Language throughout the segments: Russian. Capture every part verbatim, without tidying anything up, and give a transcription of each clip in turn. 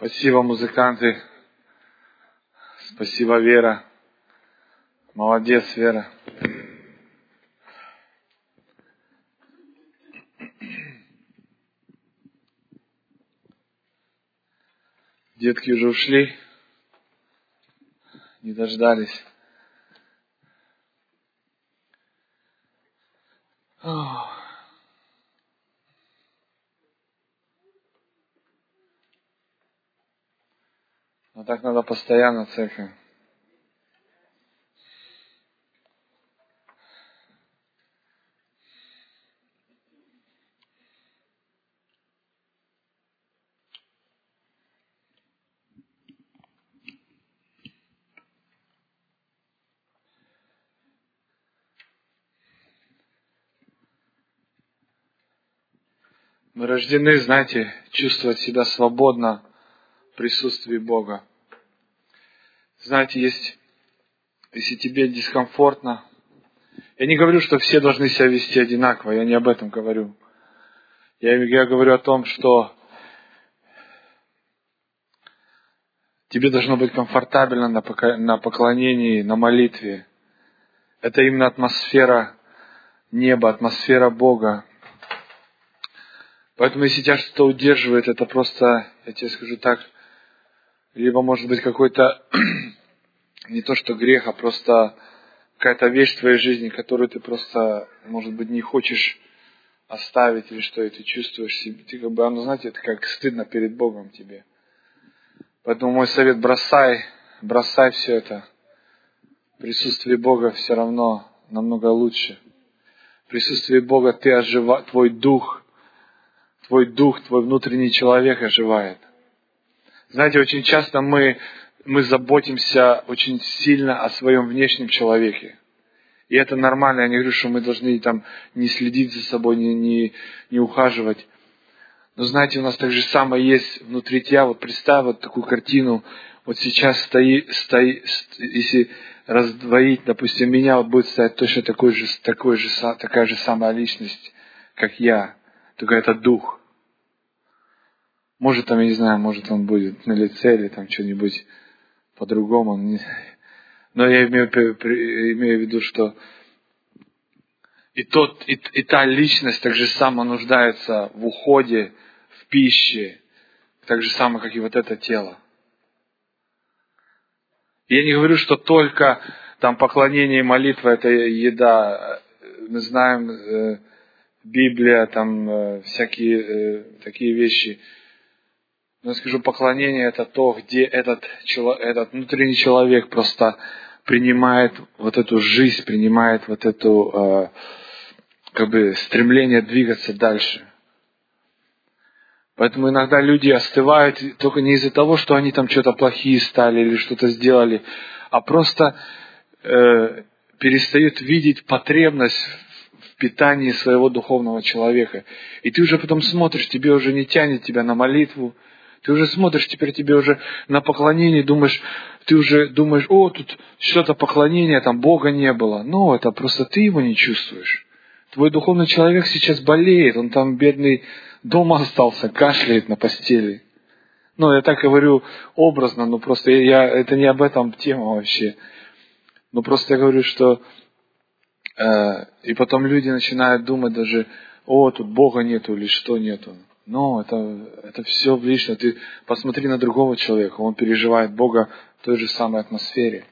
Спасибо, музыканты. Спасибо, Вера. Молодец, Вера. Детки уже ушли, не дождались. Ох. Но так надо постоянно, церковь. Мы рождены, знаете, чувствовать себя свободно в присутствии Бога. Знаете, есть, если тебе дискомфортно, я не говорю, что все должны себя вести одинаково, я не об этом говорю. Я, я говорю о том, что тебе должно быть комфортабельно на, пока, на поклонении, на молитве. Это именно атмосфера неба, атмосфера Бога. Поэтому, если тебя что-то удерживает, это просто, я тебе скажу так, либо может быть какой-то, не то что грех, а просто какая-то вещь в твоей жизни, которую ты просто, может быть, не хочешь оставить, или что, и ты чувствуешь себе, ты как бы, оно, знаете, это как стыдно перед Богом тебе. Поэтому мой совет: бросай, бросай все это. В присутствии Бога все равно намного лучше. В присутствии Бога ты ожива, твой дух, твой дух, твой внутренний человек оживает. Знаете, очень часто мы, мы заботимся очень сильно о своем внешнем человеке. И это нормально, я не говорю, что мы должны там не следить за собой, не, не, не ухаживать. Но знаете, у нас так же самое есть внутри тебя. Вот представь вот такую картину. Вот сейчас стоит, стоит, если раздвоить, допустим, меня, вот будет стоять точно такой же, такой же, такая же самая личность, как я. Только это дух. Может, там, я не знаю, может, он будет на лице или там что-нибудь по-другому. Но я имею, имею в виду, что и, тот, и, и та личность так же само нуждается в уходе, в пище, так же само, как и вот это тело. Я не говорю, что только там поклонение и молитва — это еда. Мы знаем, э, Библия, там э, всякие э, такие вещи. Но я скажу, поклонение — это то, где этот, этот внутренний человек просто принимает вот эту жизнь, принимает вот эту э, как бы стремление двигаться дальше. Поэтому иногда люди остывают только не из-за того, что они там что-то плохие стали или что-то сделали, а просто э, перестают видеть потребность в питании своего духовного человека. И ты уже потом смотришь, тебе уже не тянет тебя на молитву, ты уже смотришь, теперь тебе уже на поклонение, думаешь, ты уже думаешь, о, тут что-то поклонение, там Бога не было. Но это просто ты его не чувствуешь. Твой духовный человек сейчас болеет, он там бедный дома остался, кашляет на постели. Ну, я так говорю образно, но просто я, это не об этом тема вообще. Но просто я говорю, что э, и потом люди начинают думать даже, о, тут Бога нету или что нету. Но это, это все лишнее. Ты посмотри на другого человека, он переживает Бога в той же самой атмосфере.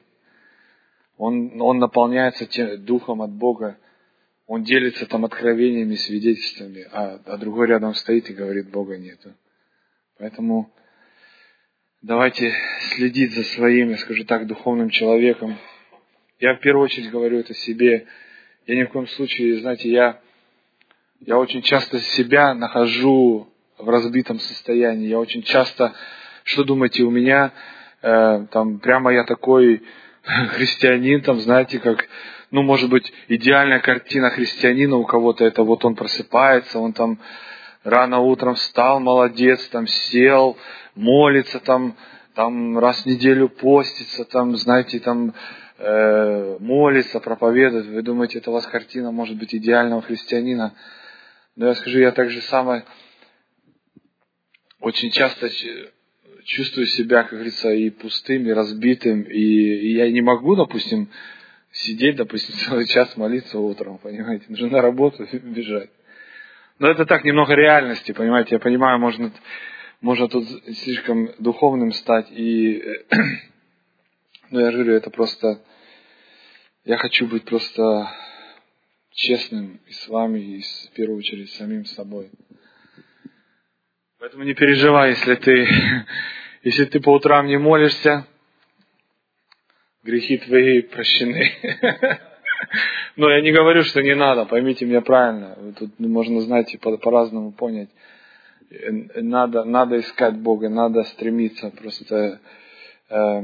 Он, он наполняется тем, духом от Бога. Он делится там откровениями, свидетельствами, а, а другой рядом стоит и говорит, Бога нету. Поэтому давайте следить за своим, я скажу так, духовным человеком. Я в первую очередь говорю это себе. Я ни в коем случае, знаете, я, я очень часто себя нахожу в разбитом состоянии. Я очень часто, что думаете, у меня э, там прямо я такой христианин, там, знаете, как... Ну, может быть, идеальная картина христианина у кого-то это вот он просыпается, он там рано утром встал, молодец, там сел, молится, там, там раз в неделю постится, там, знаете, там э, молится, проповедует. Вы думаете, это у вас картина, может быть, идеального христианина? Но я скажу, я так же самое очень часто чувствую себя, как говорится, и пустым, и разбитым, и, и я не могу, допустим, сидеть, допустим, целый час молиться утром, понимаете, нужно на работу бежать. Но это так, немного реальности, понимаете, я понимаю, можно, можно тут слишком духовным стать, и, ну, я говорю, это просто, я хочу быть просто честным и с вами, и в первую очередь с самим собой. Поэтому не переживай, если ты, если ты по утрам не молишься, грехи твои прощены. Но я не говорю, что не надо, поймите меня правильно. Тут можно, знаете, по- по-разному понять. Надо, надо искать Бога, надо стремиться. Просто э,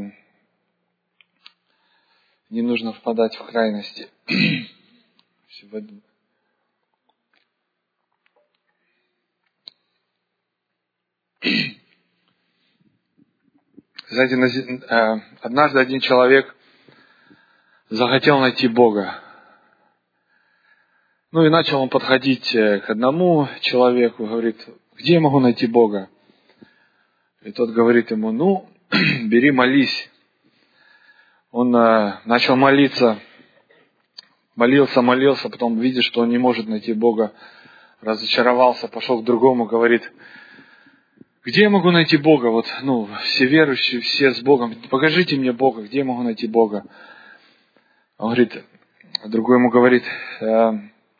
не нужно впадать в крайности. Знаете, однажды один человек захотел найти Бога. Ну и начал он подходить к одному человеку, говорит, где я могу найти Бога? И тот говорит ему, ну, бери, молись. Он э, начал молиться, молился, молился, потом видит, что он не может найти Бога, разочаровался, пошел к другому, говорит, где я могу найти Бога? Вот, ну, все верующие, все с Богом, покажите мне Бога, где я могу найти Бога? Он говорит, другой ему говорит, э,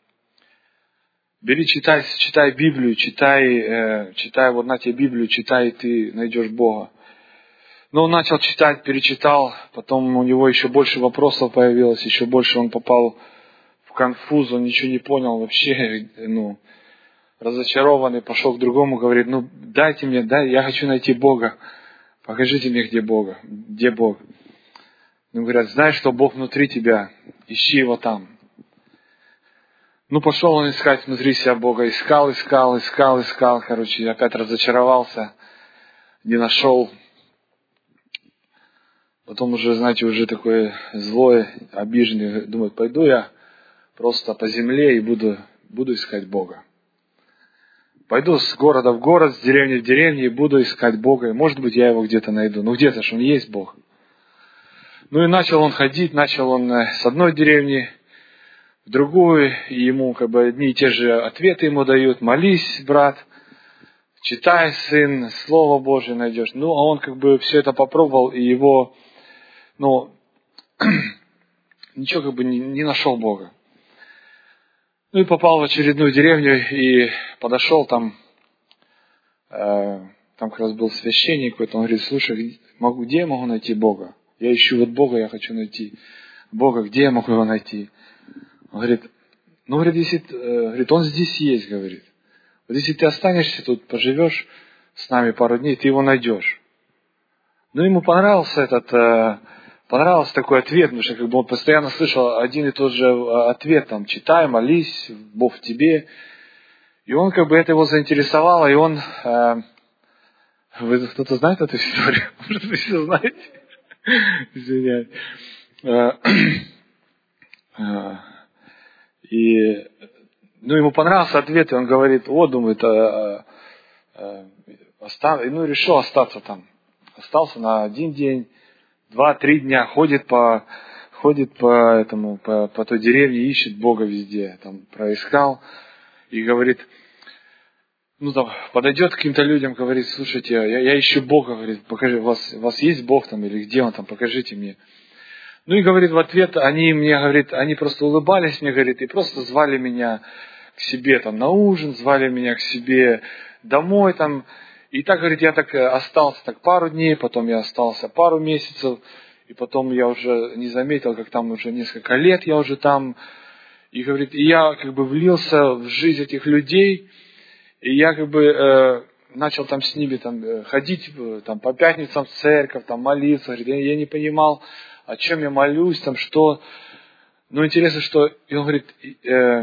бери, читай, читай Библию, читай, э, читай, вот на тебе Библию, читай, и ты найдешь Бога. Но он начал читать, перечитал, потом у него еще больше вопросов появилось, еще больше он попал в конфуз, он ничего не понял вообще, ну, разочарованный, пошел к другому, говорит, ну, дайте мне, дай, я хочу найти Бога, покажите мне, где Бога, где Бог. Ну, говорят, знаешь, что Бог внутри тебя, ищи Его там. Ну, пошел он искать внутри себя Бога, искал, искал, искал, искал, короче, опять разочаровался, не нашел. Потом уже, знаете, уже такой злой, обиженный, думает, пойду я просто по земле и буду, буду искать Бога. Пойду с города в город, с деревни в деревню и буду искать Бога. И, может быть, я его где-то найду. Ну, где-то же он есть, Бог. Ну, и начал он ходить, начал он с одной деревни в другую, и ему как бы одни и те же ответы ему дают. Молись, брат, читай, сын, Слово Божие найдешь. Ну, а он как бы все это попробовал, и его, ну, ничего как бы не, не нашел Бога. Ну, и попал в очередную деревню, и подошел там, э, там как раз был священник какой-то, он говорит, слушай, могу, где я могу найти Бога? Я ищу вот Бога, я хочу найти Бога, где я могу его найти? Он говорит, ну, говорит, если, э, говорит, он здесь есть, говорит. Вот если ты останешься тут, поживешь с нами пару дней, ты его найдешь. Ну, ему понравился этот, э, понравился такой ответ, потому что как бы он постоянно слышал один и тот же ответ, там, читай, молись, Бог в тебе. И он как бы это его заинтересовало, и он, э, вы кто-то знает эту историю? Может, вы все знаете? Извиняюсь. И, ну, ему понравился ответ, и он говорит, вот, думает, а, а, остав... ну, решил остаться там. Остался на один день, два-три дня, ходит по, ходит по этому, по, по той деревне, ищет Бога везде, там, проискал, и говорит, ну, там, подойдет к каким-то людям, говорит, слушайте, я, я ищу Бога, говорит, покажи, у вас, у вас есть Бог там, или где Он там, покажите мне. Ну и, говорит, в ответ они мне, говорит, они просто улыбались мне, говорит, и просто звали меня к себе там на ужин, звали меня к себе домой там. И так, говорит, я так остался так пару дней, потом я остался пару месяцев, и потом я уже не заметил, как там уже несколько лет я уже там. И, говорит, и я как бы влился в жизнь этих людей, и я как бы э, начал там с ними там, ходить там, по пятницам в церковь, там, молиться. Говорит, я, я не понимал, о чем я молюсь, там что. Ну, интересно, что... И он говорит... Э,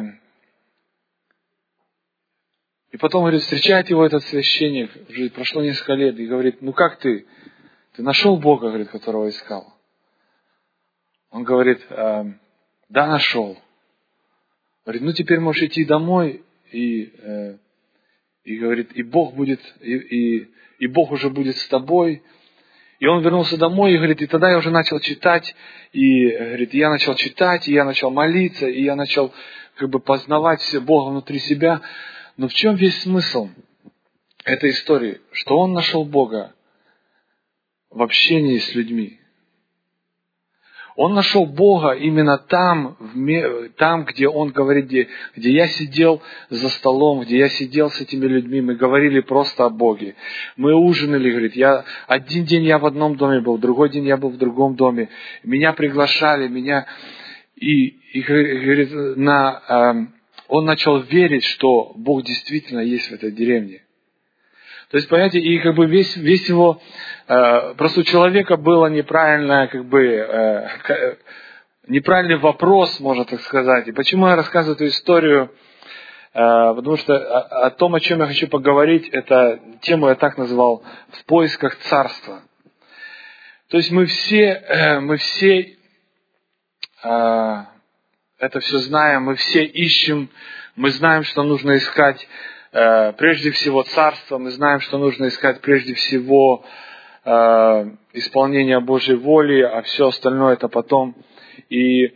и потом, говорит, встречает его этот священник, уже прошло несколько лет, и говорит, ну как ты? Ты нашел Бога, говорит, которого искал? Он говорит, э, да, нашел. Говорит, ну теперь можешь идти домой и, э, И говорит, и Бог будет, и, и, и Бог уже будет с тобой. И он вернулся домой и говорит, и тогда я уже начал читать, и говорит, я начал читать, и я начал молиться, и я начал как бы познавать Бога внутри себя. Но в чем весь смысл этой истории? Что он нашел Бога в общении с людьми. Он нашел Бога именно там, там, где он говорит, где, где я сидел за столом, где я сидел с этими людьми, мы говорили просто о Боге. Мы ужинали, говорит, я, один день я в одном доме был, другой день я был в другом доме. Меня приглашали, меня... И, и говорит, на, э, он начал верить, что Бог действительно есть в этой деревне. То есть, понимаете, и как бы весь, весь его, э, просто у человека было неправильное, как бы, э, неправильный вопрос, можно так сказать. И почему я рассказываю эту историю? Э, потому что о, о том, о чем я хочу поговорить, это тему я так назвал «В поисках царства». То есть мы все, э, мы все э, это все знаем, мы все ищем, мы знаем, что нужно искать. Прежде всего царство, мы знаем, что нужно искать прежде всего э, исполнение Божьей воли, а все остальное это потом. И,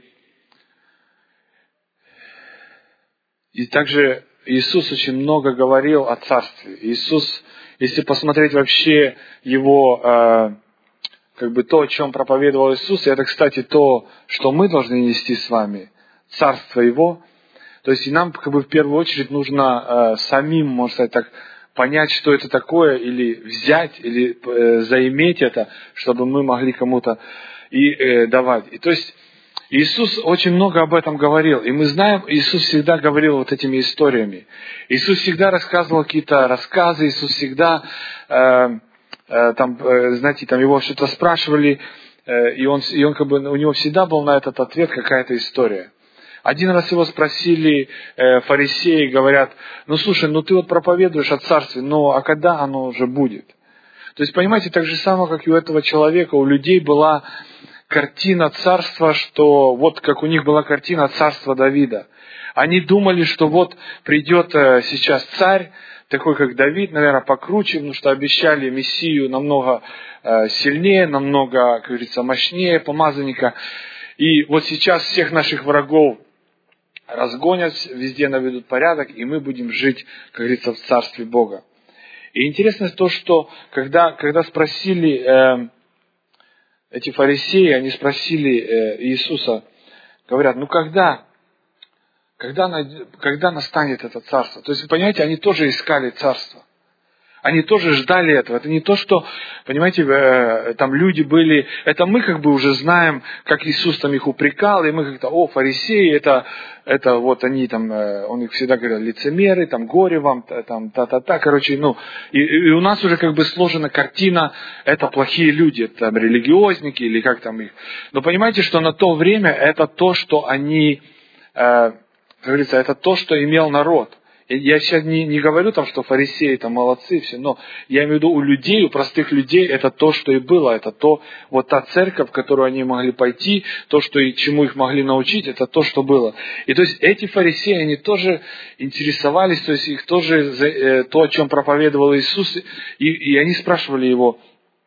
и также Иисус очень много говорил о царстве. Иисус, если посмотреть вообще Его, э, как бы то, о чем проповедовал Иисус, и это, кстати, то, что мы должны нести с вами, царство Его. То есть и нам как бы в первую очередь нужно э, самим, можно сказать так, понять, что это такое, или взять, или э, заиметь это, чтобы мы могли кому-то и э, давать. И то есть Иисус очень много об этом говорил. И мы знаем, Иисус всегда говорил вот этими историями. Иисус всегда рассказывал какие-то рассказы, Иисус всегда, э, э, там, э, знаете, там его что-то спрашивали, э, и, он, и он как бы, у него всегда был на этот ответ какая-то история. Один раз его спросили э, фарисеи, говорят, ну слушай, ну ты вот проповедуешь о царстве, ну а когда оно уже будет? То есть, понимаете, так же самое, как и у этого человека, у людей была картина царства, что вот как у них была картина царства Давида. Они думали, что вот придет э, сейчас царь, такой как Давид, наверное, покруче, потому что обещали Мессию намного э, сильнее, намного, как говорится, мощнее помазанника. И вот сейчас всех наших врагов разгонят, везде наведут порядок, и мы будем жить, как говорится, в Царстве Бога. И интересно то, что когда, когда спросили э, эти фарисеи, они спросили э, Иисуса, говорят, ну когда, когда, когда настанет это царство? То есть, вы понимаете, они тоже искали царство. Они тоже ждали этого. Это не то, что, понимаете, э, там люди были... Это мы как бы уже знаем, как Иисус там их упрекал, и мы как-то, о, фарисеи, это, это вот они там, э, он их всегда говорил, лицемеры, там, горе вам, там, та-та-та, короче, ну, и, и у нас уже как бы сложена картина, это плохие люди, это там, религиозники, или как там их. Но понимаете, что на то время это то, что они, э, как говорится, это то, что имел народ. Я сейчас не, не говорю там, что фарисеи там молодцы все, но я имею в виду у людей, у простых людей это то, что и было, это то, вот та церковь, в которую они могли пойти, то, что и чему их могли научить, это то, что было. И то есть эти фарисеи, они тоже интересовались, то есть их тоже, то, о чем проповедовал Иисус, и, и они спрашивали его,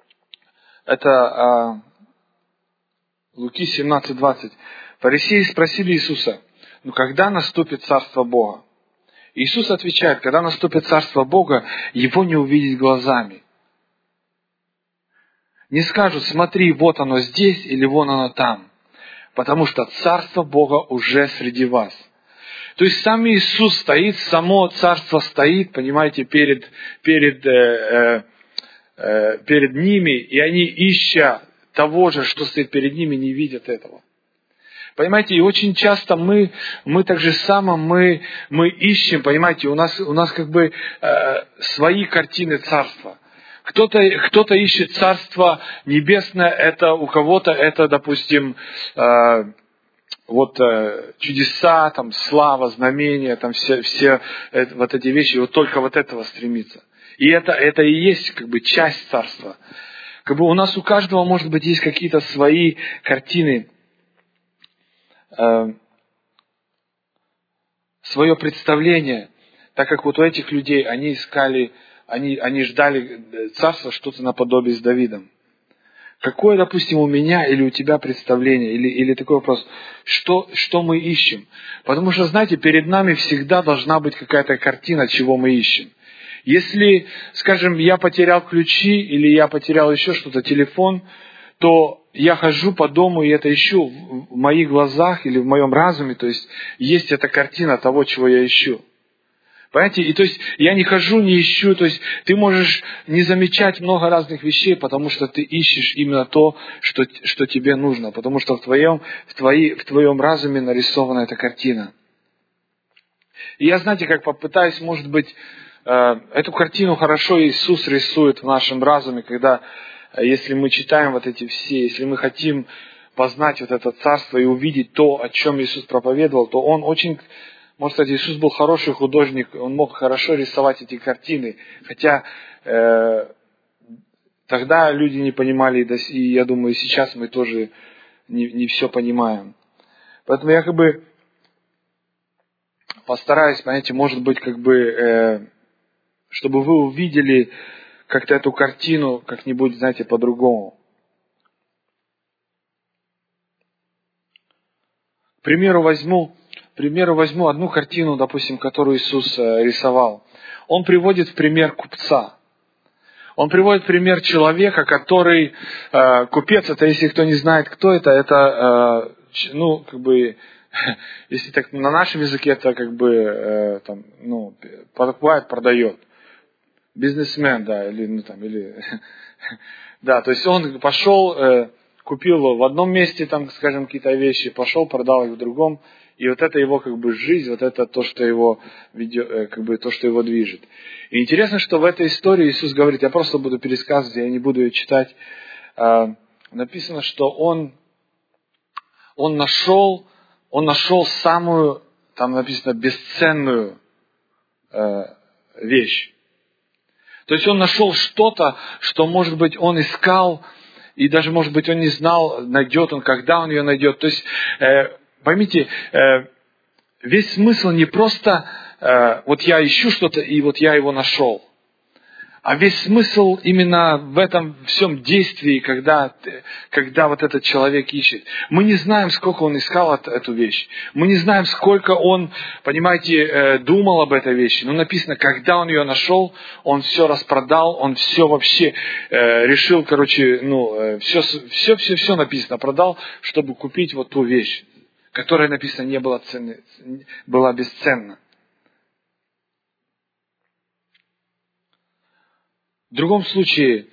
это а, Луки семнадцать двадцать, фарисеи спросили Иисуса, ну когда наступит Царство Бога? Иисус отвечает, когда наступит Царство Бога, его не увидеть глазами. Не скажут, смотри, вот оно здесь или вон оно там. Потому что Царство Бога уже среди вас. То есть сам Иисус стоит, само Царство стоит, понимаете, перед, перед, э, э, перед ними, и они, ища того же, что стоит перед ними, не видят этого. Понимаете, и очень часто мы, мы так же само, мы, мы ищем, понимаете, у нас, у нас как бы э, свои картины царства. Кто-то, кто-то ищет царство небесное, это у кого-то это, допустим, э, вот э, чудеса, там, слава, знамения, там все, все э, вот эти вещи, вот только вот этого стремится. И это, это и есть как бы часть царства. Как бы у нас у каждого, может быть, есть какие-то свои картины, свое представление Так как вот у этих людей, они искали, они, они ждали царства что-то наподобие с Давидом. Какое, допустим, у меня или у тебя представление, или, или такой вопрос, что, что мы ищем? Потому что, знаете, перед нами всегда должна быть какая-то картина, чего мы ищем. Если, скажем, я потерял ключи, или я потерял еще что-то, телефон, то я хожу по дому и это ищу в моих глазах или в моем разуме, то есть есть эта картина того, чего я ищу. Понимаете? И то есть я не хожу, не ищу, то есть ты можешь не замечать много разных вещей, потому что ты ищешь именно то, что, что тебе нужно, потому что в твоем, в, твои, в твоем разуме нарисована эта картина. И я, знаете, как попытаюсь, может быть, э, эту картину хорошо Иисус рисует в нашем разуме, когда, э, если мы читаем вот эти все, если мы хотим познать вот это царство и увидеть то, о чем Иисус проповедовал, то Он очень... Может быть, Иисус был хороший художник, Он мог хорошо рисовать эти картины, хотя э, тогда люди не понимали, и я думаю, сейчас мы тоже не, не все понимаем. Поэтому я как бы постараюсь, понимаете, может быть, как бы, э, чтобы вы увидели как-то эту картину как-нибудь, знаете, по-другому. К примеру, возьму... К примеру, возьму одну картину, допустим, которую Иисус рисовал. Он приводит в пример купца. Он приводит в пример человека, который... Э, купец, это, если кто не знает, кто это, это, э, ну, как бы, если так на нашем языке, это как бы, э, там, ну, покупает, продает. Бизнесмен, да, или, ну, там, или... Да, то есть он пошел, э, купил в одном месте, там, скажем, какие-то вещи, пошел, продал их в другом. И вот это его как бы жизнь, вот это то, что его ведет, как бы то, что его движет. И интересно, что в этой истории Иисус говорит, я просто буду пересказывать, я не буду ее читать. Э, написано, что он, он нашел, он нашел самую, там написано, бесценную э, вещь. То есть он нашел что-то, что, может быть, он искал, и даже, может быть, он не знал, найдет он, когда он ее найдет. То есть, э, поймите, э, весь смысл не просто, э, вот я ищу что-то, и вот я его нашел. А весь смысл именно в этом всем действии, когда, когда вот этот человек ищет. Мы не знаем, сколько он искал эту вещь. Мы не знаем, сколько он, понимаете, думал об этой вещи. Но написано, когда он ее нашел, он все распродал, он все вообще э, решил, короче, ну, все, все, все, все написано, продал, чтобы купить вот ту вещь, которая, написано, не была ценной, была бесценна. В другом случае,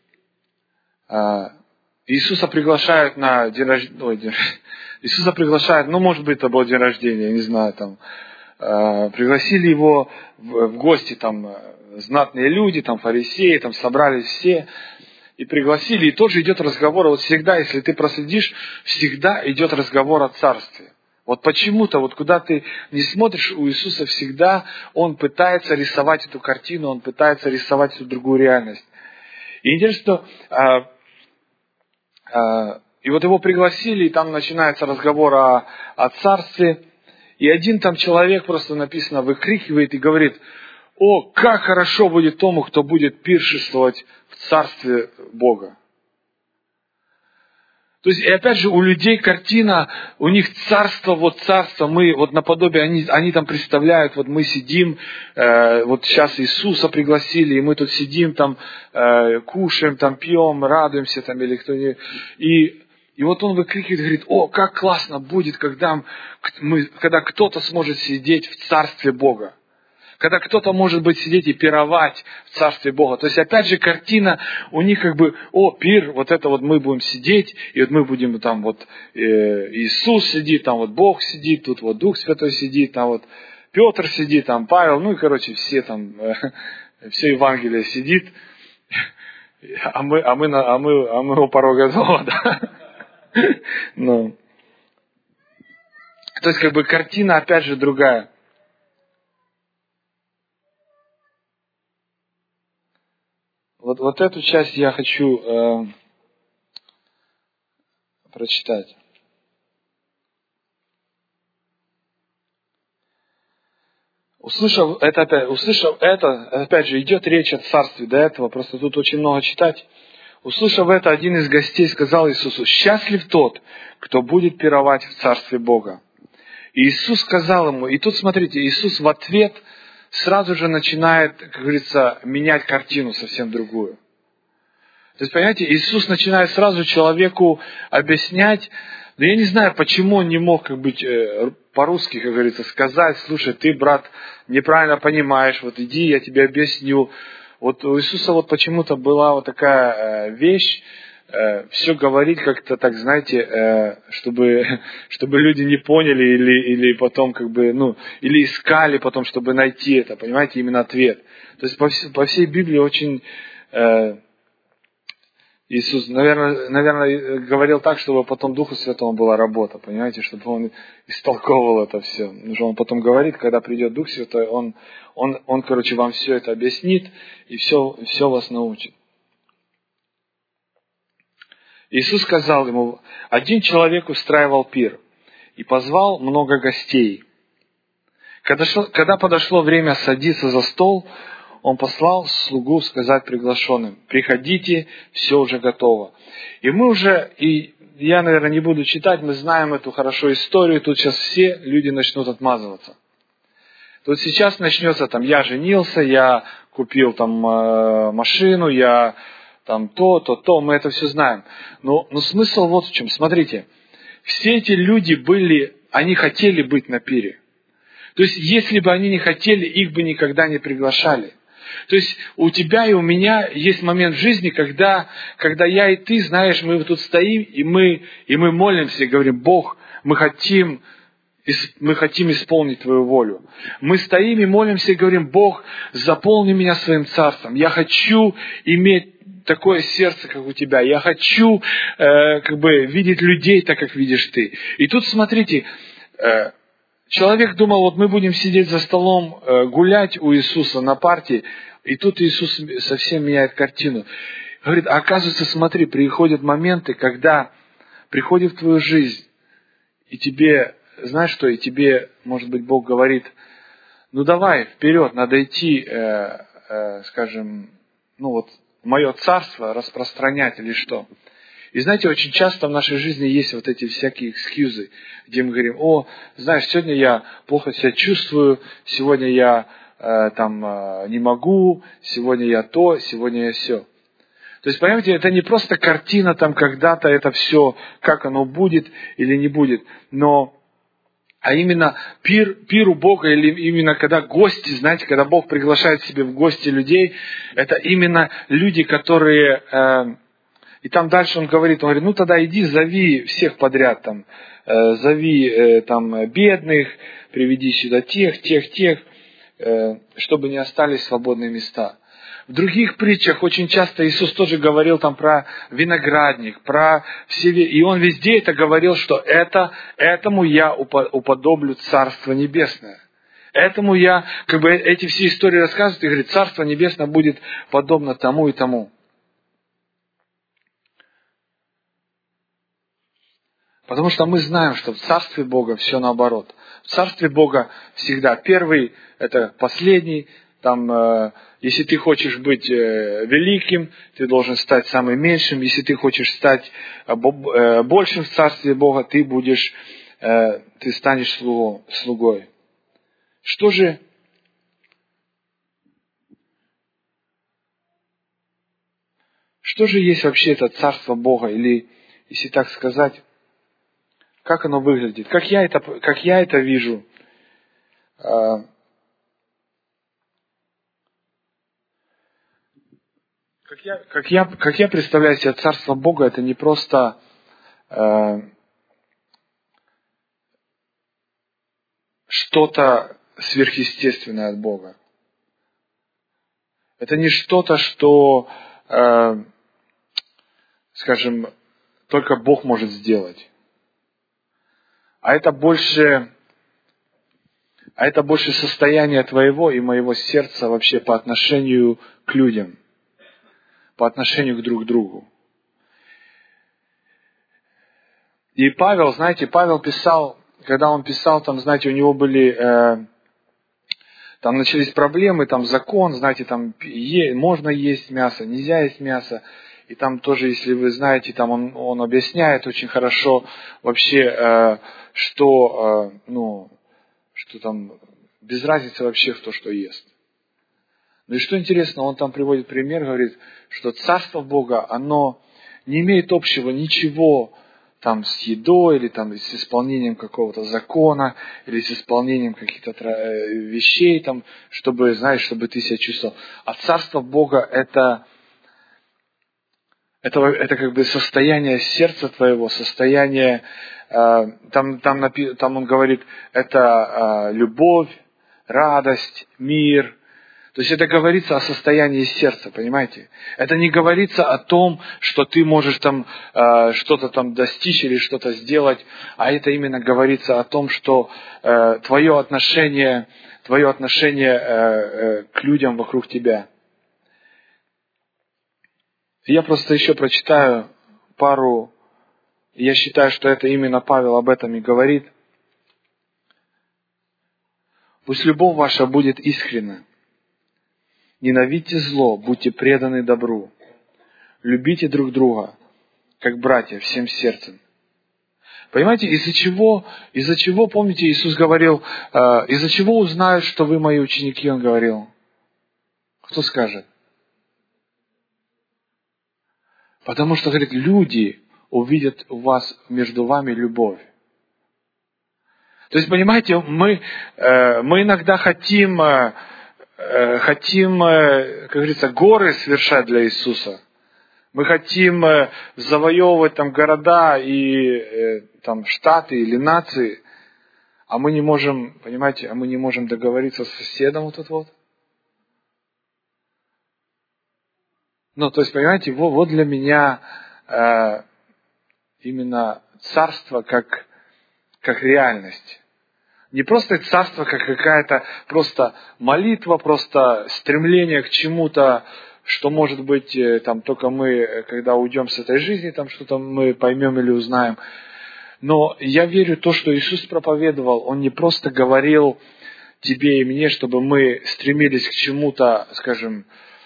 Иисуса приглашают на день рождения, ой, день... Иисуса приглашают, ну, может быть, это был день рождения, я не знаю, там, пригласили его в, в гости, там, знатные люди, там, фарисеи, там, собрались все, и пригласили, и тоже идет разговор, вот всегда, если ты проследишь, всегда идет разговор о царстве. Вот почему-то, вот куда ты не смотришь, у Иисуса всегда Он пытается рисовать эту картину, Он пытается рисовать эту другую реальность. И интересно, что а, а, и вот его пригласили, и там начинается разговор о, о царстве, и один там человек, просто написано, выкрикивает и говорит: «О, как хорошо будет тому, кто будет пиршествовать в царстве Бога». То есть, и опять же, у людей картина, у них царство, вот царство, мы вот наподобие, они, они там представляют, вот мы сидим, э, вот сейчас Иисуса пригласили, и мы тут сидим, там, э, кушаем, там, пьем, радуемся, там, или кто-нибудь. И, и вот он выкрикивает, говорит: «О, как классно будет, когда, мы, когда кто-то сможет сидеть в царстве Бога». Когда кто-то может быть сидеть и пировать в Царстве Бога. То есть, опять же, картина у них как бы: о, пир, вот это вот мы будем сидеть, и вот мы будем там вот э, Иисус сидит, там вот Бог сидит, тут вот Дух Святой сидит, там вот Петр сидит, там Павел, ну и, короче, все там, э, все Евангелие сидит, а мы, а мы, на, а мы, а мы у порога дома, да. Ну. То есть, как бы картина, опять же, другая. Вот, вот эту часть я хочу э, прочитать. Услышав это, опять, услышав это, опять же, идет речь о царстве до этого, просто тут очень много читать. Услышав это, один из гостей сказал Иисусу: «Счастлив тот, кто будет пировать в царстве Бога». И Иисус сказал ему, и тут смотрите, Иисус в ответ сразу же начинает, как говорится, менять картину совсем другую. То есть, понимаете, Иисус начинает сразу человеку объяснять, но я не знаю, почему он не мог, как бы, по-русски, как говорится, сказать: слушай, ты, брат, неправильно понимаешь, вот иди, я тебе объясню. Вот у Иисуса вот почему-то была вот такая вещь, все говорить как-то так, знаете, чтобы, чтобы люди не поняли или, или потом как бы, ну, или искали потом, чтобы найти это, понимаете, именно ответ. То есть по, по всей Библии очень... Иисус, наверное, наверное, говорил так, чтобы потом Духу Святому была работа, понимаете, чтобы он истолковывал это все. Потому что он потом говорит, когда придет Дух Святой, он, он, он, короче, вам все это объяснит и все, все вас научит. Иисус сказал ему: один человек устраивал пир и позвал много гостей. Когда, шло, когда подошло время садиться за стол, он послал слугу сказать приглашенным: приходите, все уже готово. И мы уже, и я, наверное, не буду читать, мы знаем эту хорошо историю, тут сейчас все люди начнут отмазываться. Тут сейчас начнется там: я женился, я купил там машину, я там то, то, то, мы это все знаем. Но, но смысл вот в чем. Смотрите, все эти люди были, они хотели быть на пире. То есть, если бы они не хотели, их бы никогда не приглашали. То есть, у тебя и у меня есть момент в жизни, когда, когда я и ты, знаешь, мы тут стоим, и мы, и мы молимся, и говорим: Бог, мы хотим, мы хотим исполнить Твою волю. Мы стоим и молимся, и говорим: Бог, заполни меня своим царством. Я хочу иметь такое сердце, как у Тебя. Я хочу э, как бы видеть людей так, как видишь Ты. И тут, смотрите, э, человек думал: вот мы будем сидеть за столом, гулять у Иисуса на парте, и тут Иисус совсем меняет картину. Говорит: а оказывается, смотри, приходят моменты, когда приходит в твою жизнь, и тебе, знаешь что, и тебе, может быть, Бог говорит: ну давай, вперед, надо идти, э, э, скажем, ну вот, мое царство распространять или что. И знаете, очень часто в нашей жизни есть вот эти всякие экскьюзы, где мы говорим: о, знаешь, сегодня я плохо себя чувствую, сегодня я э, там э, не могу, сегодня я то, сегодня я все. То есть, понимаете, это не просто картина там когда-то, это все, как оно будет или не будет, но а именно пир, пир у Бога, или именно когда гости, знаете, когда Бог приглашает себе в гости людей, это именно люди, которые... Э, И там дальше он говорит, он говорит: ну тогда иди, зови всех подряд, там, э, зови э, там бедных, приведи сюда тех, тех, тех, э, чтобы не остались свободные места. В других притчах очень часто Иисус тоже говорил там про виноградник, про все, и Он везде это говорил, что это, этому я уподоблю Царство Небесное. Этому я, как бы эти все истории рассказывают, и говорит: Царство Небесное будет подобно тому и тому. Потому что мы знаем, что в Царстве Бога все наоборот. В Царстве Бога всегда первый – это последний. Там, э, если ты хочешь быть э, великим, ты должен стать самым меньшим. Если ты хочешь стать э, э, большим в Царстве Бога, ты будешь, э, ты станешь слугой, слугой. Что же, что же есть вообще это Царство Бога? Или, если так сказать, как оно выглядит? Как я это, как я это вижу? Как я, как я, как я представляю себе Царство Бога, это не просто э, что-то сверхъестественное от Бога. Это не что-то, что, э, скажем, только Бог может сделать. А это больше, а это больше состояние твоего и моего сердца вообще по отношению к людям, по отношению к друг другу. И Павел, знаете, Павел писал, когда он писал, там, знаете, у него были, э, Там начались проблемы, там закон, знаете, там е- можно есть мясо, нельзя есть мясо. И там тоже, если вы знаете, там он, он объясняет очень хорошо вообще, э, что, э, ну, что там без разницы вообще в то, что ест. Ну и что интересно, он там приводит пример, говорит, что Царство Бога, оно не имеет общего ничего там с едой, или там с исполнением какого-то закона, или с исполнением каких-то вещей, там, чтобы, знаешь, чтобы ты себя чувствовал. А Царство Бога это, это, это как бы состояние сердца твоего, состояние, э, там, там, напи, там он говорит, это э, любовь, радость, мир. То есть это говорится о состоянии сердца, понимаете? Это не говорится о том, что ты можешь там э, что-то там достичь или что-то сделать, а это именно говорится о том, что э, твое отношение, твое отношение э, э, к людям вокруг тебя. Я просто еще прочитаю пару, я считаю, что это именно Павел об этом и говорит. Пусть любовь ваша будет искренна. Ненавидьте зло, будьте преданы добру. Любите друг друга, как братья, всем сердцем. Понимаете, из-за чего, из-за чего, помните, Иисус говорил, э, из-за чего узнают, что вы мои ученики, Он говорил? Кто скажет? Потому что, говорит, люди увидят у вас, между вами любовь. То есть, понимаете, мы, э, мы иногда хотим, э, э, хотим, э, как говорится, горы совершать для Иисуса. Мы хотим э, завоевывать там города и э, там штаты или нации, а мы не можем, понимаете, а мы не можем договориться с соседом вот тут вот. Ну, то есть, понимаете, вот, вот для меня э, именно царство как, как реальность. Не просто царство, как какая-то просто молитва, просто стремление к чему-то, что может быть там только мы, когда уйдем с этой жизни, там что-то мы поймем или узнаем. Но я верю в то, что Иисус проповедовал. Он не просто говорил тебе и мне, чтобы мы стремились к чему-то, скажем,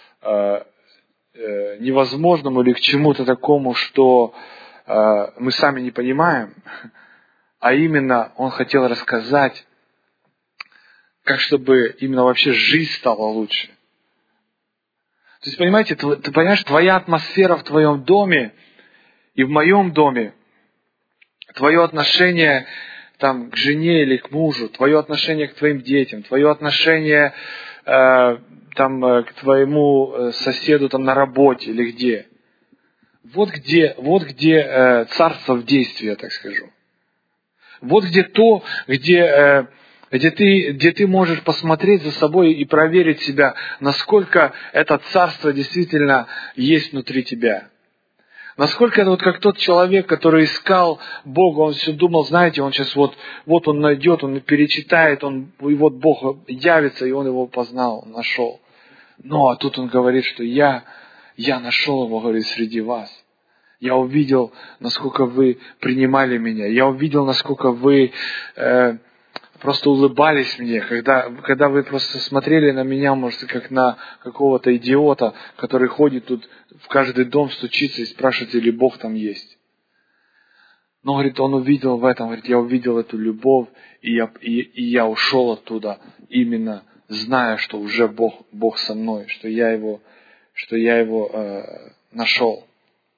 невозможному или к чему-то такому, что мы сами не понимаем, а именно Он хотел рассказать, как чтобы именно вообще жизнь стала лучше. То есть, понимаете, ты, ты понимаешь, твоя атмосфера в твоем доме и в моем доме, твое отношение там, к жене или к мужу, твое отношение к твоим детям, твое отношение э, там, к твоему соседу там, на работе или где. Вот где, вот где э, царство в действии, я так скажу. Вот где то, где, э, где, ты, где ты можешь посмотреть за собой и проверить себя, насколько это царство действительно есть внутри тебя. Насколько это вот как тот человек, который искал Бога, он все думал, знаете, он сейчас вот, вот он найдет, он перечитает, он, и вот Бог явится, и он его познал, нашел. Ну, а тут он говорит, что я, я нашел его, говорит, среди вас. Я увидел, насколько вы принимали меня. Я увидел, насколько вы э, просто улыбались мне, когда, когда вы просто смотрели на меня, может, как на какого-то идиота, который ходит тут в каждый дом, стучится и спрашивает, или Бог там есть. Но, говорит, он увидел в этом, говорит, я увидел эту любовь, и я, и, и я ушел оттуда, именно зная, что уже Бог, Бог со мной, что я его, что я его э, нашел.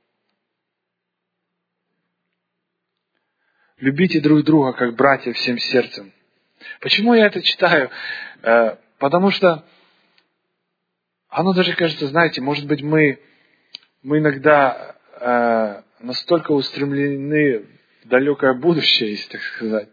Любите друг друга, как братья, всем сердцем. Почему я это читаю? Потому что оно даже кажется, знаете, может быть, мы, мы иногда настолько устремлены в далекое будущее, если так сказать,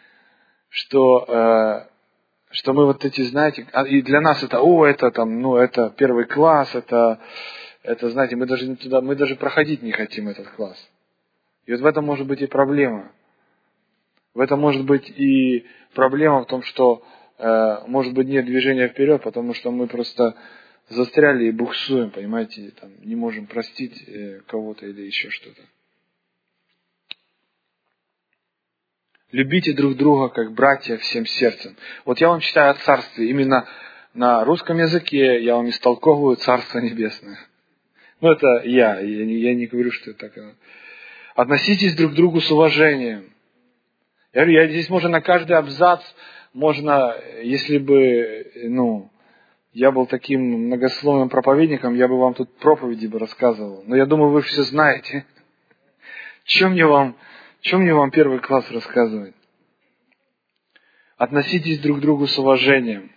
что, что мы вот эти, знаете, и для нас это, о, это там, ну, это первый класс, это, это, знаете, мы даже не туда, мы даже проходить не хотим этот класс. И вот в этом может быть и проблема. В этом может быть и проблема в том, что, э, может быть, нет движения вперед, потому что мы просто застряли и буксуем, понимаете, там, не можем простить э, кого-то или еще что-то. Любите друг друга, как братья, всем сердцем. Вот я вам читаю о Царстве. Именно на русском языке я вам истолковываю Царство Небесное. Ну, это я. Я не, я не говорю, что это так. Относитесь друг к другу с уважением. Я говорю, я здесь можно на каждый абзац, можно, если бы, ну, я был таким многословным проповедником, я бы вам тут проповеди бы рассказывал. Но я думаю, вы все знаете. Чем мне вам, чем мне вам первый класс рассказывать? Относитесь друг к другу с уважением.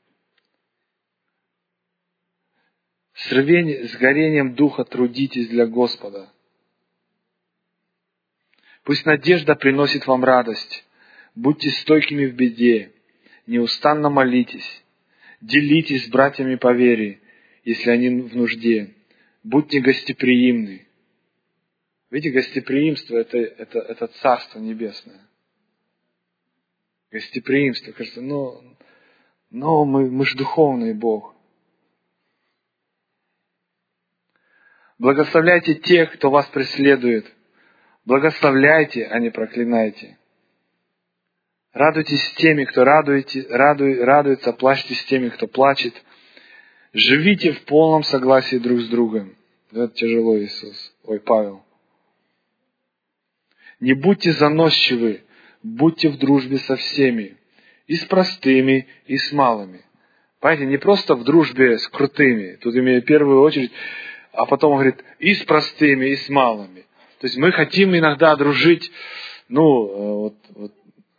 С рвением, с горением духа трудитесь для Господа. Пусть надежда приносит вам радость. Будьте стойкими в беде. Неустанно молитесь. Делитесь с братьями по вере, если они в нужде. Будьте гостеприимны. Видите, гостеприимство это, это, это Царство Небесное. Гостеприимство. Кажется, ну, но мы, мы же духовный Бог. Благословляйте тех, кто вас преследует. Благословляйте, а не проклинайте. Радуйтесь с теми, кто радуете, раду, радуется, плачьте с теми, кто плачет. Живите в полном согласии друг с другом. Это тяжело, Иисус. Ой, Павел. Не будьте заносчивы, будьте в дружбе со всеми. И с простыми, и с малыми. Понимаете, не просто в дружбе с крутыми. Тут имею в первую очередь, а потом он говорит, и с простыми, и с малыми. То есть мы хотим иногда дружить, ну, вот, вот.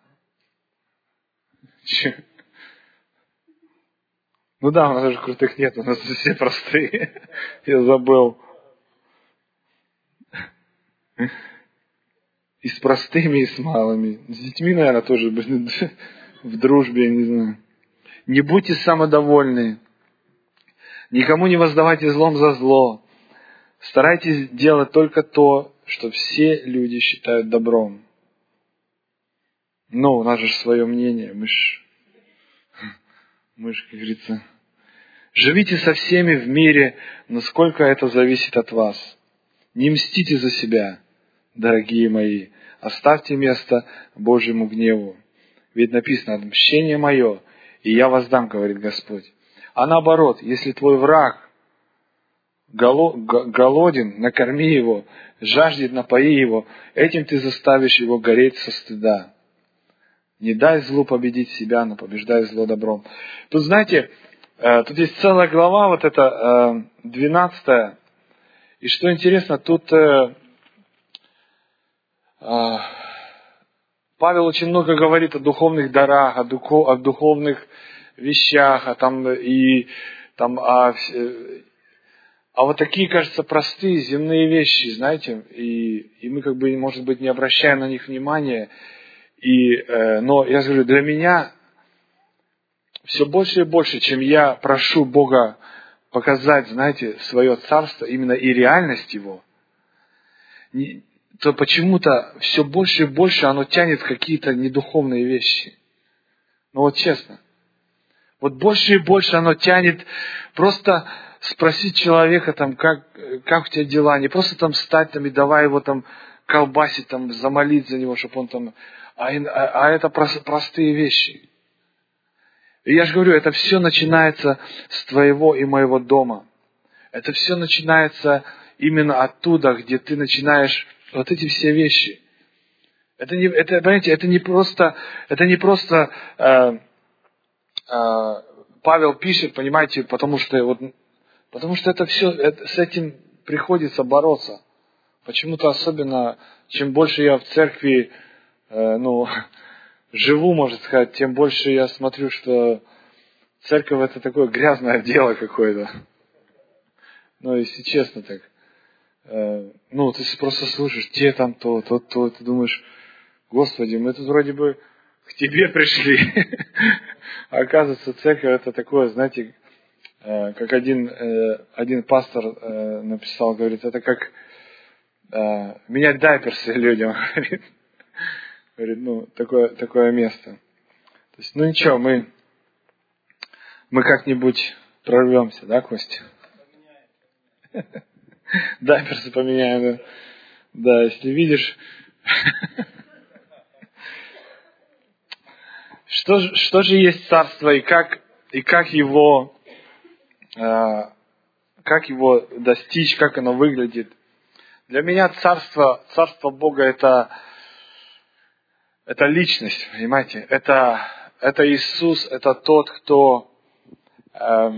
Ну да, у нас же крутых нет, у нас все простые. Я забыл. И с простыми, и с малыми. С детьми, наверное, тоже в дружбе, я не знаю. Не будьте самодовольны. Никому не воздавайте злом за зло. Старайтесь делать только то, что все люди считают добром. Но у нас же свое мнение. Мы ж, мы ж, как говорится, живите со всеми в мире, насколько это зависит от вас. Не мстите за себя, дорогие мои. Оставьте место Божьему гневу. Ведь написано, отмщение мое, и я воздам, говорит Господь. А наоборот, если твой враг голоден, накорми его, жаждет, напои его, этим ты заставишь его гореть со стыда. Не дай злу победить себя, но побеждай зло добром. Тут, знаете, тут есть целая глава, вот эта двенадцатая. И что интересно, тут Павел очень много говорит о духовных дарах, о, духов, о духовных вещах, а там, и, там, о, а вот такие, кажется, простые земные вещи, знаете, и, и мы, как бы, может быть, не обращаем на них внимания. И, э, но я говорю, для меня все больше и больше, чем я прошу Бога показать, знаете, свое царство, именно и реальность его, не, то почему-то все больше и больше оно тянет в какие-то недуховные вещи. Ну вот честно. Вот больше и больше оно тянет просто спросить человека, там, как, как у тебя дела, не просто там встать там, и давай его там колбасить, там, замолить за него, чтобы он там... А, а, а это простые вещи. И я же говорю, это все начинается с твоего и моего дома. Это все начинается именно оттуда, где ты начинаешь вот эти все вещи. Это не, это, понимаете, это не просто, это не просто э, э, Павел пишет, понимаете, потому что вот, потому что это все, это, с этим приходится бороться. Почему-то особенно, чем больше я в церкви, э, ну, живу, можно сказать, тем больше я смотрю, что церковь это такое грязное дело какое-то. Ну, если честно так. Э, ну, ты просто слушаешь, те там то, то, то, ты думаешь, Господи, мы тут вроде бы к Тебе пришли. А оказывается, церковь это такое, знаете, э, как один, э, один пастор э, написал, говорит, это как э, менять дайперсы людям. Говорит, говорит ну, такое, такое место. То есть, ну ничего, мы, мы как-нибудь прорвемся, да, Костя? Дайперсы поменяем, да. Да, если видишь... Что, же- что же есть царство и как, и как его, э, как его достичь, как оно выглядит? Для меня царство, царство Бога это, это личность, понимаете? Это, это Иисус, это тот, кто, э,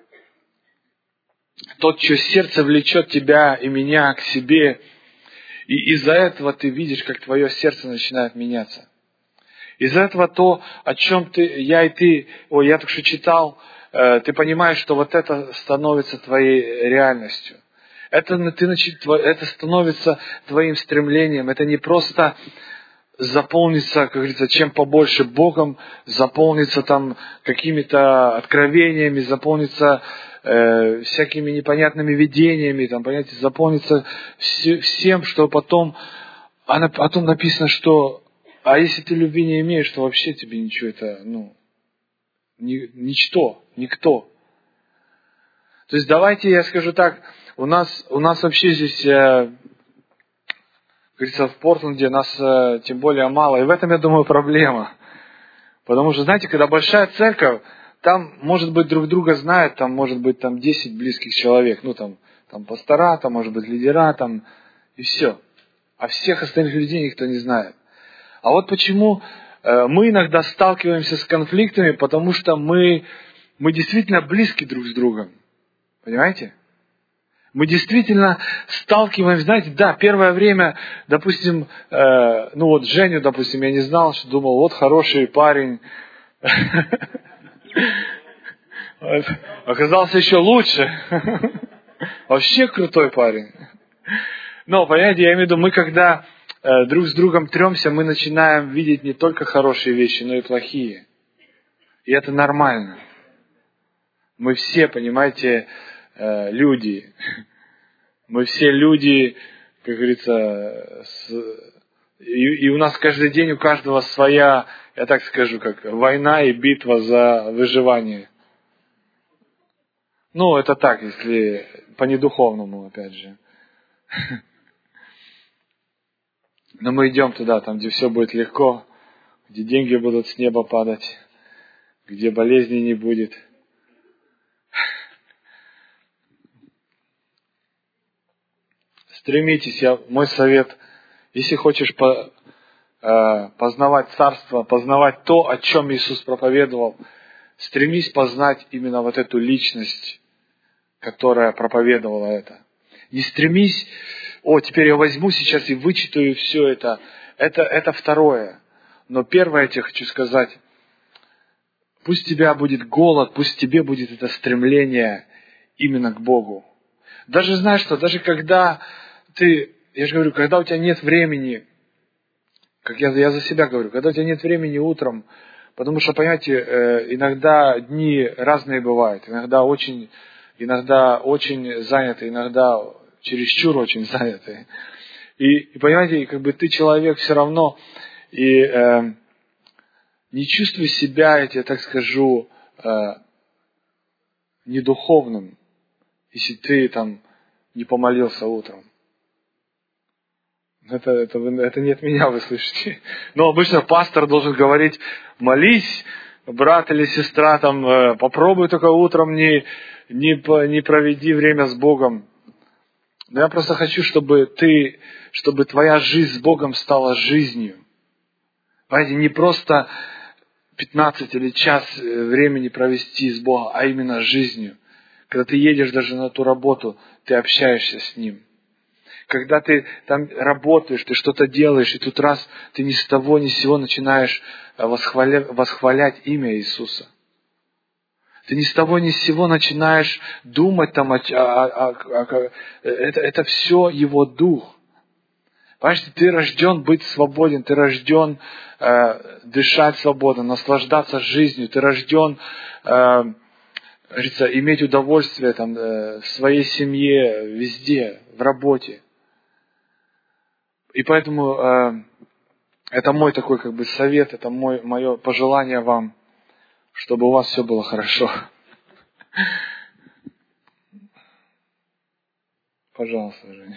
тот, чье сердце влечет тебя и меня к себе. И из-за этого ты видишь, как твое сердце начинает меняться. Из-за этого то, о чем ты, я и ты, ой, я только что читал, э, ты понимаешь, что вот это становится твоей реальностью. Это, ты, это становится твоим стремлением. Это не просто заполниться, как говорится, чем побольше Богом, заполниться там какими-то откровениями, заполниться э, всякими непонятными видениями, там, понимаете, заполниться все, всем, что потом, а потом написано, что а если ты любви не имеешь, то вообще тебе ничего это, ну, ни, ничто, никто. То есть давайте я скажу так, у нас, у нас вообще здесь, э, говорится, в Портленде нас э, тем более мало, и в этом, я думаю, проблема. Потому что, знаете, когда большая церковь, там, может быть, друг друга знают, там, может быть, там десять близких человек, ну, там, там пастора, там, может быть, лидера, там, и все. А всех остальных людей никто не знает. А вот почему э, мы иногда сталкиваемся с конфликтами, потому что мы, мы действительно близки друг с другом. Понимаете? Мы действительно сталкиваемся, знаете, да, первое время, допустим, э, ну вот Женю, допустим, я не знал, что думал, вот хороший парень. Оказался еще лучше. Вообще крутой парень. Но, понимаете, я имею в виду, мы когда э, друг с другом тремся, мы начинаем видеть не только хорошие вещи, но и плохие. И это нормально. Мы все, понимаете, э, люди. Мы все люди, как говорится, с... и, и у нас каждый день у каждого своя, я так скажу, как война и битва за выживание. Ну, это так, если по недуховному, опять же. Но мы идем туда, там, где все будет легко, где деньги будут с неба падать, где болезней не будет. Стремитесь, я, мой совет, если хочешь по, э, познавать царство, познавать то, о чем Иисус проповедовал, стремись познать именно вот эту личность, которая проповедовала это. Не стремись, о, теперь я возьму сейчас и вычитаю все это. Это, это второе. Но первое, я тебе хочу сказать, пусть у тебя будет голод, пусть тебе будет это стремление именно к Богу. Даже знаешь что, даже когда ты, я же говорю, когда у тебя нет времени, как я, я за себя говорю, когда у тебя нет времени утром, потому что, понимаете, иногда дни разные бывают, иногда очень, иногда очень заняты, иногда чересчур очень заняты. И, и понимаете, как бы ты человек все равно, и э, не чувствуй себя, я тебе так скажу, э, недуховным, если ты там не помолился утром. Это, это, это не от меня вы слышите. Но обычно пастор должен говорить, молись, брат или сестра, там, э, попробуй только утром, не, не, не проведи время с Богом. Но я просто хочу, чтобы ты, чтобы твоя жизнь с Богом стала жизнью. Понимаете, не просто пятнадцать или час времени провести с Богом, а именно жизнью. Когда ты едешь даже на ту работу, ты общаешься с Ним. Когда ты там работаешь, ты что-то делаешь, и тут раз ты ни с того ни с сего начинаешь восхвалять, восхвалять имя Иисуса. Ты ни с того ни с сего начинаешь думать там, о, о, о, о, это, это все Его Дух. Понимаете, ты рожден быть свободен, ты рожден э, дышать свободно, наслаждаться жизнью, ты рожден э, говорится, иметь удовольствие там, э, в своей семье, везде, в работе. И поэтому э, это мой такой как бы совет, это мой, мое пожелание вам, чтобы у вас все было хорошо. Пожалуйста, Женя.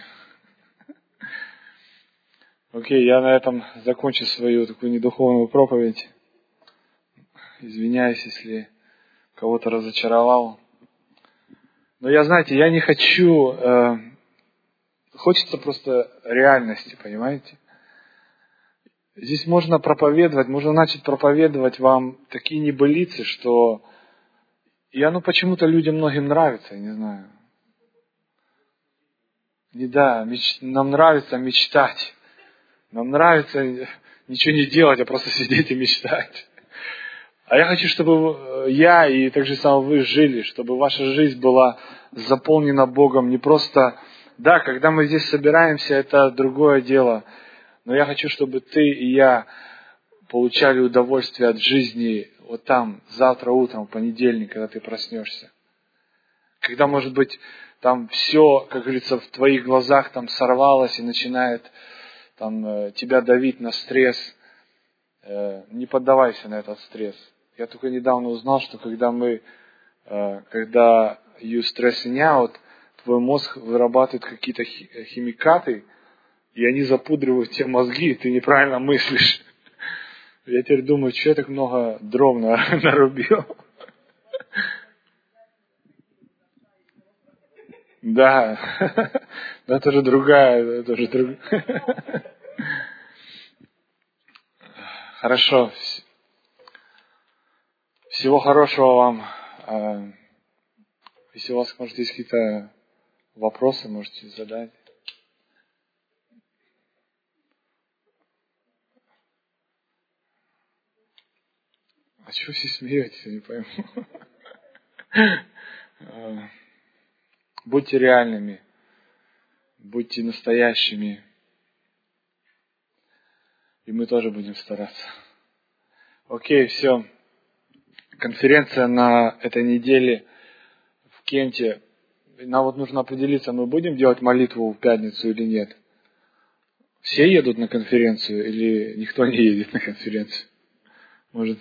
Окей, я на этом закончу свою такую недуховную проповедь. Извиняюсь, если кого-то разочаровал. Но я, знаете, я не хочу... Э, хочется просто реальности, понимаете? Здесь можно проповедовать, можно начать проповедовать вам такие небылицы, что... И оно почему-то людям многим нравится, я не знаю. Не да, меч... нам нравится мечтать. Нам нравится ничего не делать, а просто сидеть и мечтать. А я хочу, чтобы я и так же самое вы жили, чтобы ваша жизнь была заполнена Богом. Не просто, да, когда мы здесь собираемся, это другое дело. Но я хочу, чтобы ты и я получали удовольствие от жизни вот там, завтра утром, в понедельник, когда ты проснешься. Когда, может быть, там все, как говорится, в твоих глазах там сорвалось и начинает там, тебя давить на стресс. Не поддавайся на этот стресс. Я только недавно узнал, что когда мы, когда you stressing out, твой мозг вырабатывает какие-то химикаты, и они запудривают тебе мозги, и ты неправильно мыслишь. Я теперь думаю, что я так много дров нарубил. Да, но это же другая, это же другая. Хорошо. Всего хорошего вам. Если у вас, может, есть какие-то вопросы, можете задать. А чего все смеетесь, я не пойму. Будьте реальными. Будьте настоящими. И мы тоже будем стараться. Окей, все. Конференция на этой неделе в Кенте. Нам вот нужно определиться, мы будем делать молитву в пятницу или нет. Все едут на конференцию или никто не едет на конференцию? Может?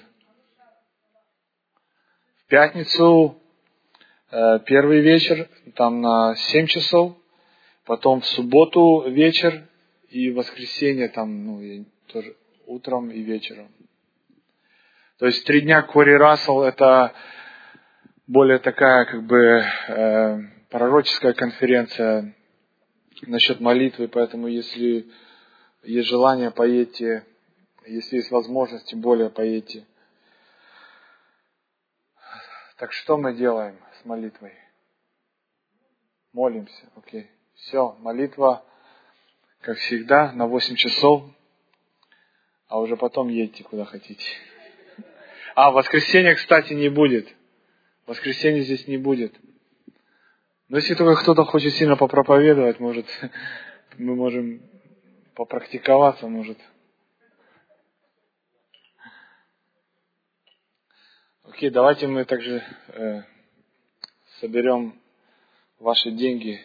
В пятницу э, первый вечер, там на семь часов. Потом в субботу вечер и в воскресенье там, ну, тоже утром и вечером. То есть три дня Кори Рассел — это более такая, как бы, э, пророческая конференция насчет молитвы, поэтому если есть желание, поедьте, если есть возможность, тем более поедьте. Так что мы делаем с молитвой? Молимся, окей. Все, молитва, как всегда, на восемь часов, а уже потом едьте куда хотите. А, воскресенья, кстати, не будет. Воскресенья здесь не будет. Но если только кто-то хочет сильно попроповедовать, может, мы можем попрактиковаться, может. Окей, давайте мы также э, соберем ваши деньги.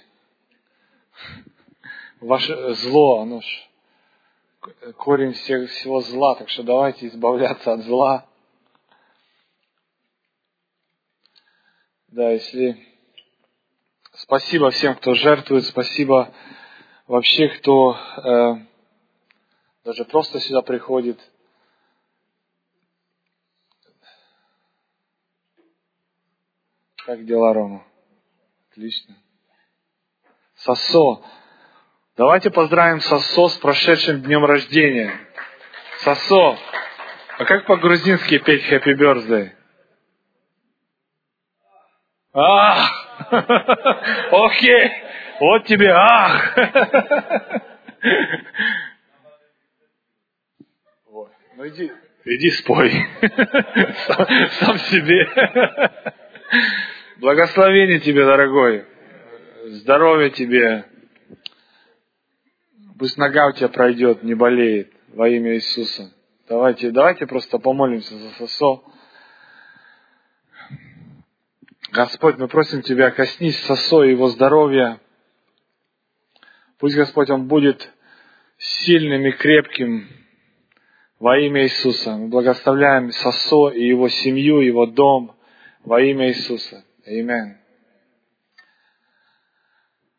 Ваше зло, оно ж корень всех, всего зла, так что давайте избавляться от зла. Да, если... Спасибо всем, кто жертвует, спасибо вообще, кто э, даже просто сюда приходит. Как дела, Рома? Отлично. Сосо. Давайте поздравим Сосо с прошедшим днем рождения. Сосо. А как по-грузински петь Happy Birthday? Ах! Окей! Вот тебе ах! Вот. Ну иди, иди спой. Сам, сам себе. Благословение тебе, дорогой. Здоровья тебе. Пусть нога у тебя пройдет, не болеет. Во имя Иисуса. Давайте, давайте просто помолимся за Сосо. Господь, мы просим Тебя, коснись Сосо и его здоровья. Пусть, Господь, он будет сильным и крепким во имя Иисуса. Мы благословляем Сосо и его семью, его дом во имя Иисуса. Аминь.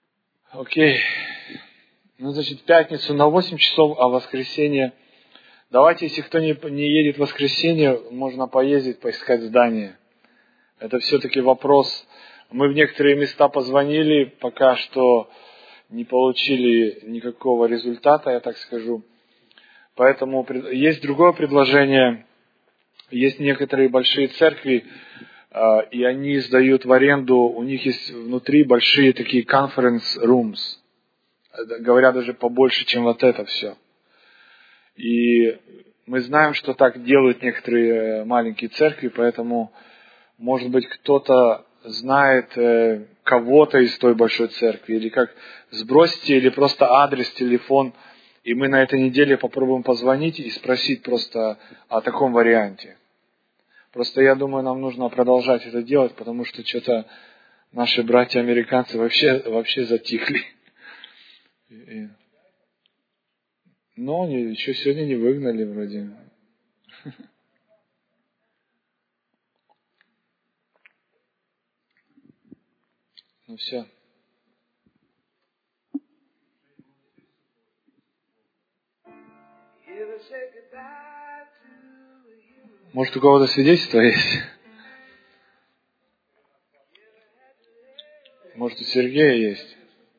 Окей. Ну, значит, в пятницу на восемь часов, а в воскресенье Давайте, если кто не, не едет в воскресенье, можно поездить, поискать здание. Это все-таки вопрос. Мы в некоторые места позвонили, пока что не получили никакого результата, я так скажу. Поэтому есть другое предложение. Есть некоторые большие церкви, и они сдают в аренду, у них есть внутри большие такие conference rooms. Говорят, даже побольше, чем вот это все. И мы знаем, что так делают некоторые маленькие церкви, поэтому, может быть, кто-то знает кого-то из той большой церкви, или как сбросьте, или просто адрес, телефон, и мы на этой неделе попробуем позвонить и спросить просто о таком варианте. Просто я думаю, нам нужно продолжать это делать, потому что что-то наши братья-американцы вообще, вообще затихли. Но они еще сегодня не выгнали вроде. Ну все. Может, у кого-то свидетельство есть? Может, у Сергея есть?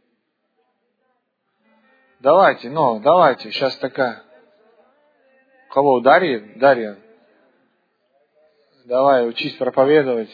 Давайте, ну, давайте, сейчас такая. У кого? У Дарьи? Дарья. Давай, учись проповедовать.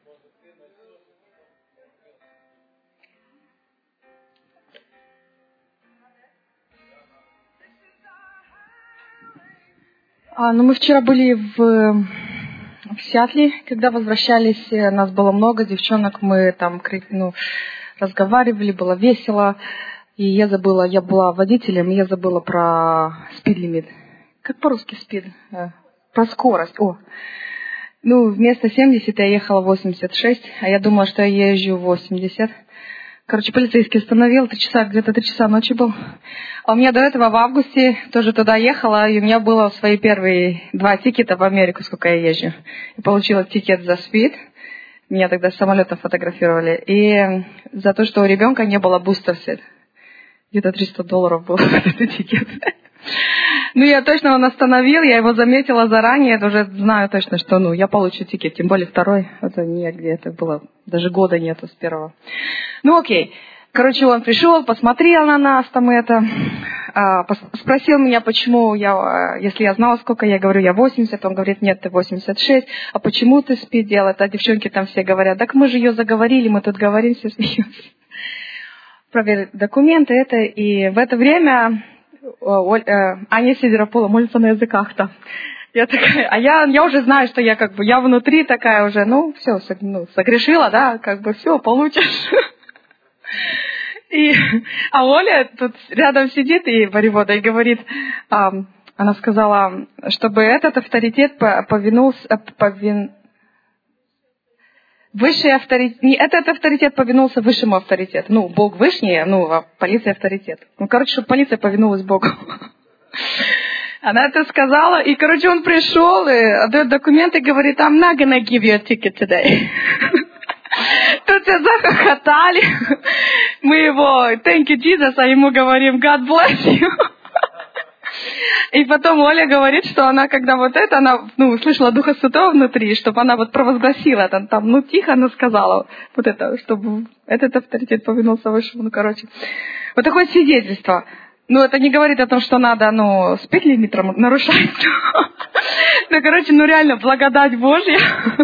А, ну, мы вчера были в, в Сиэтле, когда возвращались, нас было много девчонок, мы там ну, разговаривали, было весело. И я забыла, я была водителем, и я забыла про speed-лимит. Как по-русски speed? Про скорость. О. Ну, вместо семьдесят я ехала восемьдесят шесть, а я думала, что я езжу восемьдесят. Короче, полицейский остановил, три часа, где-то три часа ночи был. А у меня до этого в августе тоже туда ехала, и у меня было свои первые два тикета в Америку, сколько я езжу. Я получила тикет за спид. Меня тогда с самолета фотографировали. И за то, что у ребенка не было бустер-сет. Где-то триста долларов был этот тикет. Ну, я точно он остановил, я его заметила заранее, уже знаю точно, что, ну, я получу тикет, тем более второй, это негде, это было, даже года нету с первого. Ну, окей. Короче, он пришел, посмотрел на нас, там это, а, пос- спросил меня, почему я, если я знала, сколько, я говорю, я восемьдесят, он говорит, нет, ты восемьдесят шесть, а почему ты спид делал? А девчонки там все говорят, так мы же ее заговорили, мы тут говорим, все смеются. Проверить документы, это, и в это время Аня Сидоропула молится на языках-то. Я такая, а я, я уже знаю, что я как бы, я внутри такая уже, ну, все, ну, согрешила, да, как бы, все, получишь. И, а Оля тут рядом сидит и воевода и говорит, а, она сказала, чтобы этот авторитет повинулся, повин... Высший авторитет, не этот авторитет повинулся высшему авторитету. Ну, Бог вышний, ну, а полиция авторитет. Ну, короче, чтобы полиция повинулась Богу. Она это сказала, и, короче, он пришел, и отдает документы, и говорит, I'm not gonna give you a ticket today. Тут все захохотали. Мы его, thank you, Jesus, а ему говорим, God bless you. И потом Оля говорит, что она, когда вот это, она, ну, услышала Духа Святого внутри, чтобы она вот провозгласила, там, там, ну, тихо она сказала, вот это, чтобы этот авторитет повинулся высшему, ну, короче. Вот такое свидетельство. Ну, это не говорит о том, что надо, ну, спид-лимит нарушать. Ну, короче, ну, реально, благодать Божья.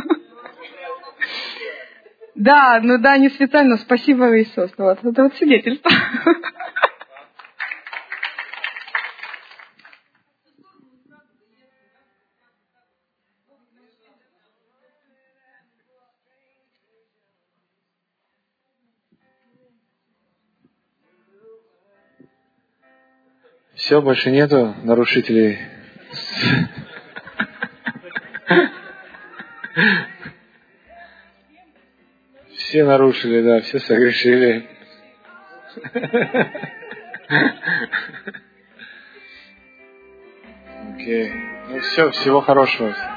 Да, ну, да, не специально, спасибо, Иисус. Вот, это вот свидетельство. Все, больше нету нарушителей. Все нарушили, да, все согрешили. Окей. Ну все, всего хорошего.